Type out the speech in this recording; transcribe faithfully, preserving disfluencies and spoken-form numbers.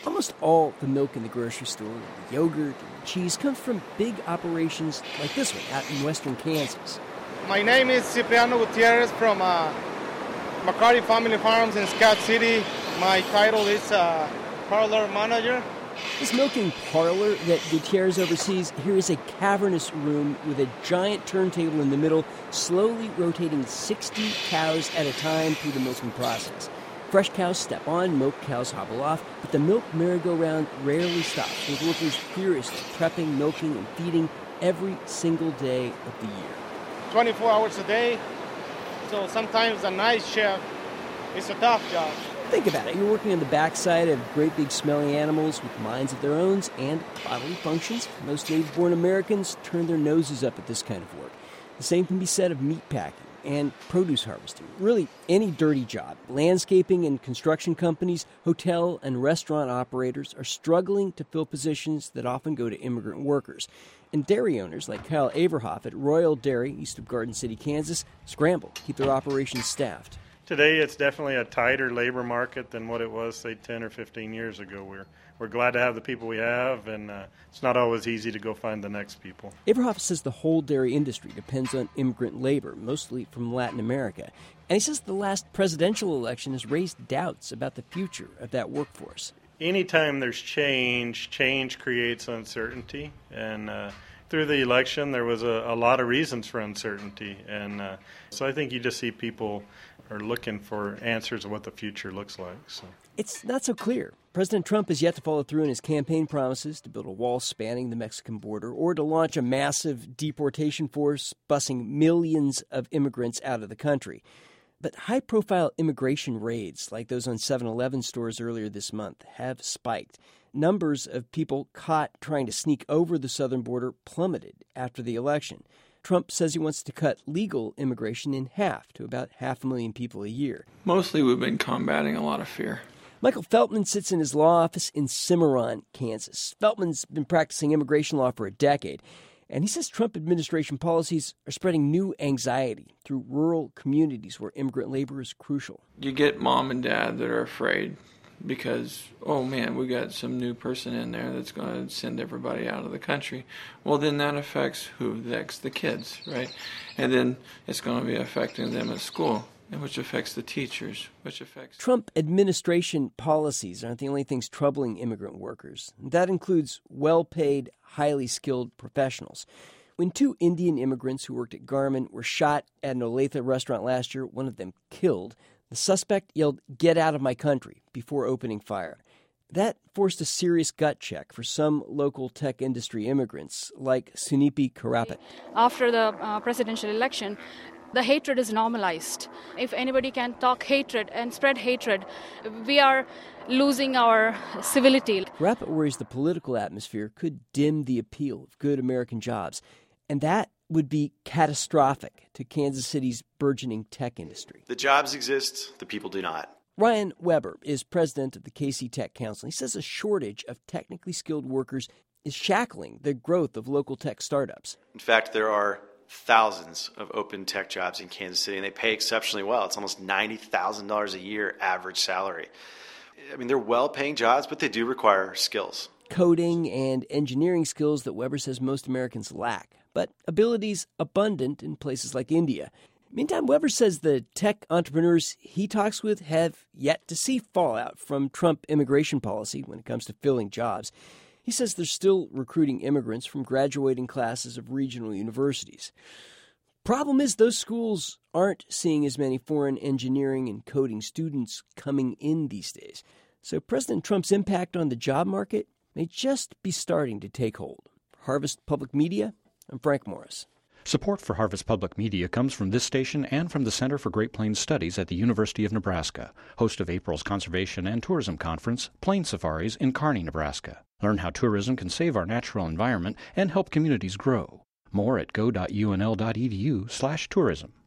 Almost all the milk in the grocery store, the yogurt, and the cheese comes from big operations like this one out in western Kansas. My name is Cipriano Gutierrez from uh, McCarty Family Farms in Scott City. My title is uh, parlor manager. This milking parlor that Gutierrez oversees here is a cavernous room with a giant turntable in the middle, slowly rotating sixty cows at a time through the milking process. Fresh cows step on, milk cows hobble off, but the milk merry-go-round rarely stops, with workers furiously prepping, milking, and feeding every single day of the year. twenty-four hours a day, so sometimes a night shift is a tough job. Think about it. You're working on the backside of great big smelly animals with minds of their own and bodily functions. Most native-born Americans turn their noses up at this kind of work. The same can be said of meat packing and produce harvesting. Really, any dirty job. Landscaping and construction companies, hotel and restaurant operators are struggling to fill positions that often go to immigrant workers. And dairy owners like Kyle Averhoff at Royal Dairy, east of Garden City, Kansas, scramble to keep their operations staffed. Today, it's definitely a tighter labor market than what it was, say, ten or fifteen years ago. We're we're glad to have the people we have, and uh, it's not always easy to go find the next people. Averhoff says the whole dairy industry depends on immigrant labor, mostly from Latin America. And he says the last presidential election has raised doubts about the future of that workforce. Anytime there's change, change creates uncertainty, and uh, through the election, there was a, a lot of reasons for uncertainty, and uh, so I think you just see people are looking for answers of what the future looks like. So it's not so clear. President Trump has yet to follow through on his campaign promises to build a wall spanning the Mexican border or to launch a massive deportation force busing millions of immigrants out of the country. But high-profile immigration raids, like those on seven eleven stores earlier this month, have spiked. Numbers of people caught trying to sneak over the southern border plummeted after the election. Trump says he wants to cut legal immigration in half to about half a million people a year. Mostly we've been combating a lot of fear. Michael Feltman sits in his law office in Cimarron, Kansas. Feltman's been practicing immigration law for a decade, and he says Trump administration policies are spreading new anxiety through rural communities where immigrant labor is crucial. You get mom and dad that are afraid because, oh man, we got some new person in there that's going to send everybody out of the country. Well, then that affects who? That's the kids, right? And then it's going to be affecting them at school, which affects the teachers, which affects... Trump administration policies aren't the only things troubling immigrant workers. That includes well-paid, highly skilled professionals. When two Indian immigrants who worked at Garmin were shot at an Olathe restaurant last year, one of them killed, the suspect yelled, "Get out of my country," before opening fire. That forced a serious gut check for some local tech industry immigrants, like Sunipi Karapat. After the uh, presidential election, the hatred is normalized. If anybody can talk hatred and spread hatred, we are losing our civility. Karapat worries the political atmosphere could dim the appeal of good American jobs, and that would be catastrophic to Kansas City's burgeoning tech industry. The jobs exist, the people do not. Ryan Weber is president of the K C Tech Council. He says a shortage of technically skilled workers is shackling the growth of local tech startups. In fact, there are thousands of open tech jobs in Kansas City, and they pay exceptionally well. It's almost ninety thousand dollars a year average salary. I mean, they're well-paying jobs, but they do require skills. Coding and engineering skills that Weber says most Americans lack, but abilities abundant in places like India. Meantime, Weber says the tech entrepreneurs he talks with have yet to see fallout from Trump immigration policy when it comes to filling jobs. He says they're still recruiting immigrants from graduating classes of regional universities. Problem is, those schools aren't seeing as many foreign engineering and coding students coming in these days. So President Trump's impact on the job market may just be starting to take hold. For Harvest Public Media, I'm Frank Morris. Support for Harvest Public Media comes from this station and from the Center for Great Plains Studies at the University of Nebraska, host of April's Conservation and Tourism Conference, Plains Safaris in Kearney, Nebraska. Learn how tourism can save our natural environment and help communities grow. More at go.unl.edu slash tourism.